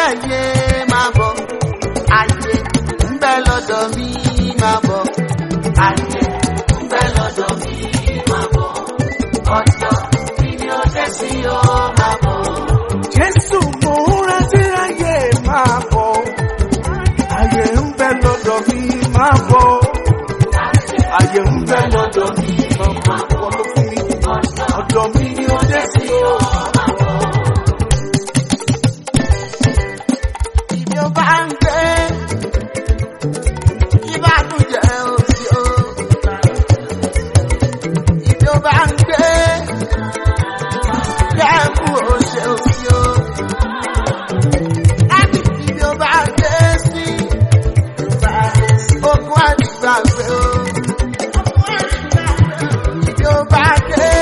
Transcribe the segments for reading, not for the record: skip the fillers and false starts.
ayé máa bọ̀. Ayé ń bẹ lọ́dọ̀ mi máa bọ̀. Ayé ń bẹ lọ́dọ̀ mi máa bọ̀. Ọjọ́ mi ni ó dé sí ó máa bọ̀. Jésù mò ń rántí ayé máa bọ̀. Ayé ń bẹ lọ́dọ̀ mi máa bọ̀. Ayé ń bẹ lọ́dọ̀ mi máa bọ̀. Wọ́n ló fún mi. Ọ̀dọ̀ mi ni ó dé sí ó máa bọ̀. Ibi ó bá ń gbé, ìbànújẹ́ ò sí o. Ibi ó bá ń gbé, lẹ́kù ò ṣe ò sí o. Ibi ó bá gbé sí, ogun àdìgbàgbé o. Ibi ó bá gbé,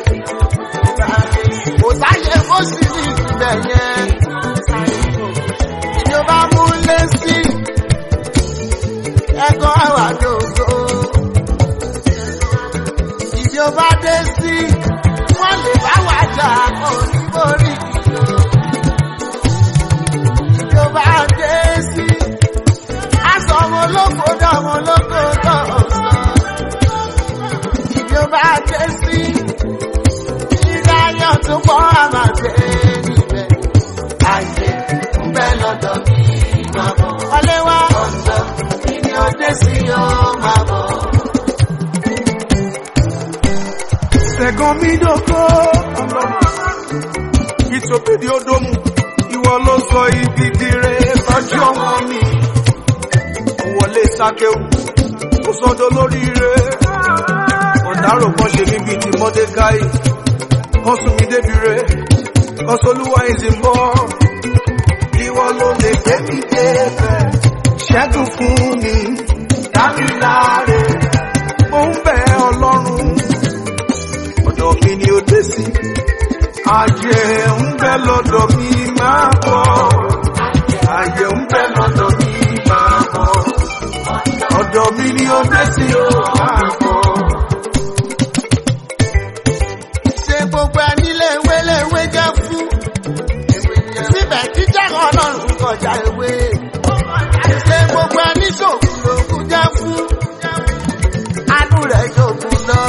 kò sáyé kó sì ní ìgbẹ́ yẹn. Ibi ó bá mú lé sí, ẹ̀kọ́ àwàdògbò. Ibi ó bá dé sí, wọ́n lè bá wà jà oníborí ìlú. Ibi ó bá dé sí, aṣọ ọmọ olóko dọ̀mọ olóko tọ̀sán. Ibi ó bá dé sí, ìdáyọ̀ tó pọ̀ àmàgbé níbẹ̀. Ayé ń bẹ lọ́dọ̀ mi máa bọ̀. Wọlé wá ọ̀dọ̀ mi ni ó dé sí ó máa bọ̀. Ṣẹ̀gàn mi dògo ọlọ́run. Ìtòpèdè Ódómù, ìwọ ló sọ ibi dire lọ́jọ́ wọn mi. Wọlé Sákéwù, ó sọdọ̀ lóríire. Ọ̀dàrò kan ṣe níbi ti Mọ́dékáì. Kan sún mi débi re, kan solúwa ìsìn bọ́. Ìwọ ló lè gbé mi débẹ̀. Ṣẹ́gun fún mi, dámiláre. Mo ń bẹ Ọlọ́run. Ọ̀dọ̀ mi ni ó dé sí. Ayé ń bẹ lọ́dọ̀ mi máa bọ̀. Ayé ń bẹ lọ́dọ̀ mi máa bọ̀. Ọ̀dọ̀ mi ni ó dé sí ó máa bọ̀. Ṣé gbogbo ẹni léwé jẹ́ fún? Síbẹ̀ jíjẹ́ Ọlọ́run kọjá ewé. Ṣé gbogbo ẹni ṣòkùn lòkùn jẹ́ fún? Àánú rẹ̀ ṣòkùn lọ.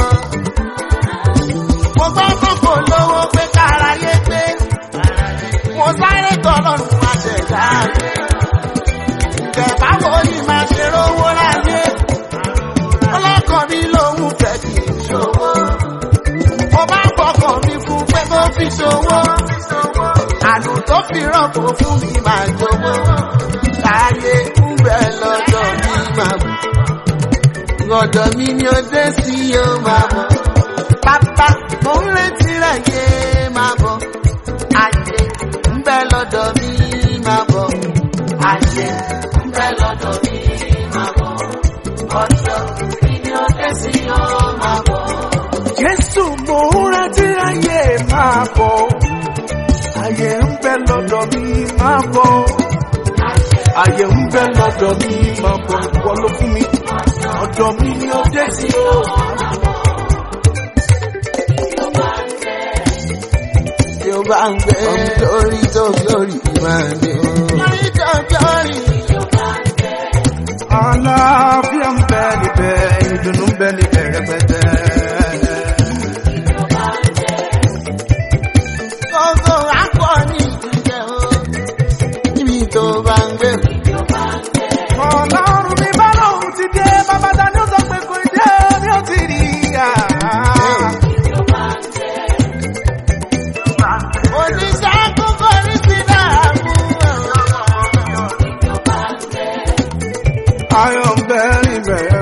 Mo gbọ́ kókò lówó pé káráyé pé. Mo sáré tọ́lọ́run máa ṣẹ̀dá ayé. Ǹjẹ́ báwo ni máa ṣe rówó láyé? Ọlọ́kàn mi lòun fẹ́ kì í ṣòwò. Mo bá gbọ́kàn mi fún pé kó fi ṣòwò. Àlù tó fi rọ́pò fún mi máa jowó. Láyé ń bẹ lọ́dọ̀ mi máa bọ̀. Ọ̀dọ̀ mi ni ó dé sí ó máa bọ̀. Bàbá mo ń retí rẹ̀ yé máa bọ̀. Ayé ń bẹ lọ́dọ̀ mi máa bọ̀. Ayé ń bẹ lọ́dọ̀ mi máa bọ̀. Ọ̀dọ̀ mi ni ó dé sí ó máa bọ̀. Jésù mò ń rántí ayé máa bọ̀. Ayé ń bẹ lọ́dọ̀ mi máa bọ̀. Ayé ń bẹ lọ́dọ̀ mi máa bọ̀. Ìwọ ló fún mi. Ọ̀dọ̀ mi ni ó dé sí ó. Tí ó bá ń gbé lórí tó lórí máa dé. Lórí tó lórí. Àlàáfíà ń bẹ níbẹ̀, ìdùnnú ń bẹ níbẹ̀ rẹpẹtẹ. Gbogbo àpọ̀ ní ìjẹ́ o. Níbi tó bá ń gbé. Ọlọ́run mi bá lóhun ti dé, bàbá ta ni ó sọ pé kò dé, mi ò ti rí à. Oníṣẹ́ kókó ní sí dààmú. Ayọ̀ ń bẹ níbẹ̀.